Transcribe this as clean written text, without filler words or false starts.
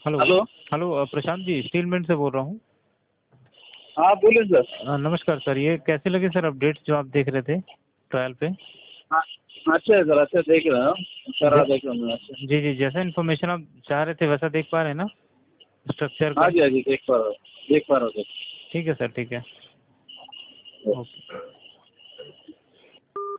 Hello. Hello. Hello Prashant ji, steel mint से बोल रहा हूँ। हाँ बोलिए सर। नमस्कार सर, ये कैसे लगे सर अपडेट्स जो आप देख रहे थे ट्रायल पे? हाँ अच्छा है सर, अच्छा देख रहा हूँ, सारा जे- देख रहा हूँ अच्छा। जी जी, जैसा इन्फॉर्मेशन आप चाह रहे थे वैसा देख पा रहे हैं ना स्ट्रक्चर हाँ का? जी हाँ जी, देख पा रहा हूँ, देख पा रहा हूँ सर। ठीक है सर, ठीक है। ओके।